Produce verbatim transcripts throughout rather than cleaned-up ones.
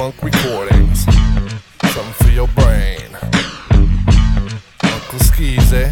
Funk Recordings. Something for your brain. Uncle Skeezy,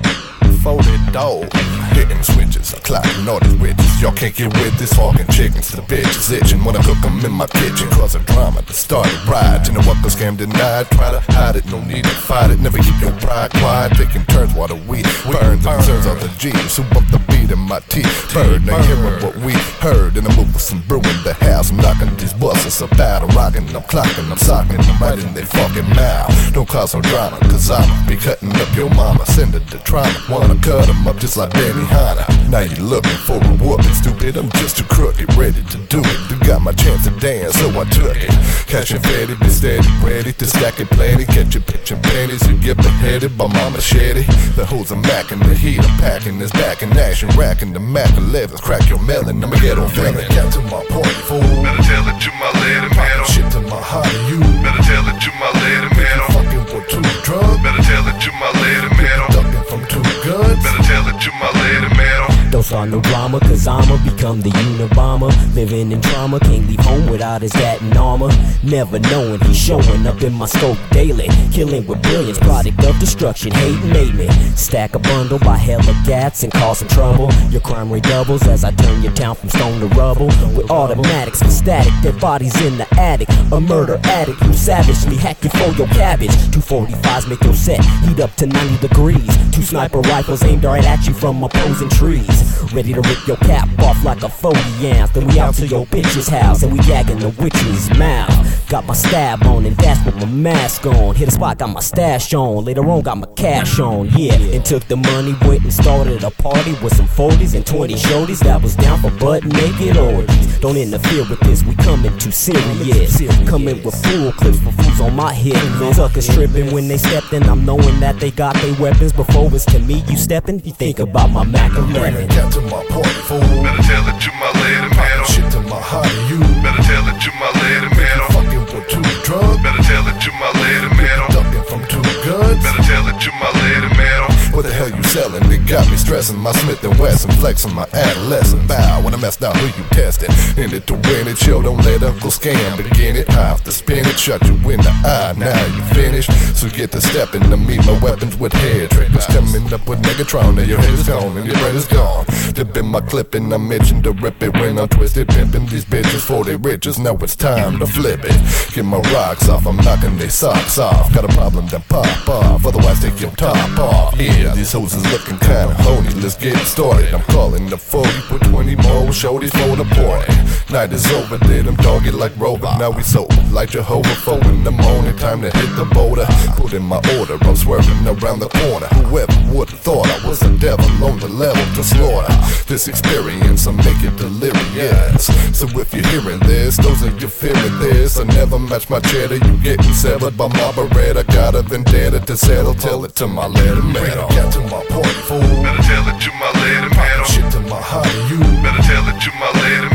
folded dog. Hitting switches, I'm clocking all these witches. Y'all can't get with this, hawking chickens. The bitch is itching when I cook them in my kitchen. Cause a drama that started right. You know what, cause scam denied. Try to hide it, no need to fight it. Never keep your pride quiet. Taking turns while the weed burns. The concerns of the G's who bump the beat in my teeth. Bird, they hearing what we heard. And I move with some brewing the house. I'm knocking these buses about. I'm rocking, I'm clocking, I'm socking. I'm right in their fucking mouth. Don't cause no drama, cause I'ma be cutting up your mama. Send her to trauma. Wanna cut them up just like Benny Hanna. Now you looking for a whooping, stupid. I'm just too crooked, ready to do it. You got my chance to dance, so I took it. Catching fatty, be steady, ready to stack it plenty. Catch your pitch and panties, you get beheaded by my machete. The hoes are macking the heat, I'm packing this back in action, racking the Mac elevens. Crack your melon, I'ma get on feeling. Get to my point, fool. Better tell it to my lady, man. Shit to my heart, you. Better tell it to my lady, man. Fucking with two drugs. Better tell it to my lady, man. Ducking from two guns. Better tell it to my lady, man. Don't start no drama, cause I'ma become the Unabomber. Living in trauma, can't leave home without his dad in armor. Never knowing he's showing up in my scope daily. Killing with brilliance, product of destruction, hate made me. Stack a bundle by hella gats and cause some trouble. Your crime rate doubles as I turn your town from stone to rubble. With automatics for static, dead bodies in the attic. A murder addict who savagely hack you for your cabbage. Two forty-fives make your set heat up to ninety degrees. Two sniper rifles aimed right at you from opposing trees. Ready to rip your cap off like a forty ounce. Then we out to your bitch's house and we gagging the witch's mouth. Got my stab on and dash with my mask on. Hit a spot, got my stash on. Later on got my cash on, yeah. And took the money, went and started a party with some forties and twenty shorties that was down for butt naked orgies. Don't interfere with this, we coming too serious. Coming with full clips for fools on my hip. Suckers stripping when they stepped in. I'm knowing that they got their weapons before it's to me you stepping. You think about my Mac eleven. Get to my point, fool. Better tell it to my lady, man. Shit to my heart, you. Better tell it to my lady, man. Fucking with two drugs. Better tell it to my lady, man. Ducking from two guns. Better tell it to my lady, man. What the hell you selling? They got me stressing my Smith and Wesson, flexing my adolescent bow. When I messed out, who you testing? In it to win it, show don't let Uncle Scam begin it. Half the spin it, shut you in the eye. Now you finished, so get to stepping to meet my weapons with hair triggers. Coming up with Megatron, and your head is gone and your bread is gone. Dip in my clip and I'm itching to rip it when I'm twisted, pimping these bitches for they riches. Now it's time to flip it. Get my rocks off, I'm knocking they socks off. Got a problem, then pop off. Otherwise take your top off. Yeah. These hoes is looking kinda honey, let's get it started. I'm calling the forty, put twenty more shorties for the party. Night is over, did them dog it like Rover. Now we sober, like Jehovah, four in the morning, time to hit the border. Put in my order, I'm swerving around the corner. Whoever would've thought I was a devil on the level to slaughter. This experience, I make it delirious. So if you're hearing this, those of you fearing this, I never match my cheddar, you getting severed by my beretta. Got a vendetta to settle, tell it to my letter metal. Get to my point, fool. Better tell it to my lady, man. Shit to my heart, you. Better tell it to my lady,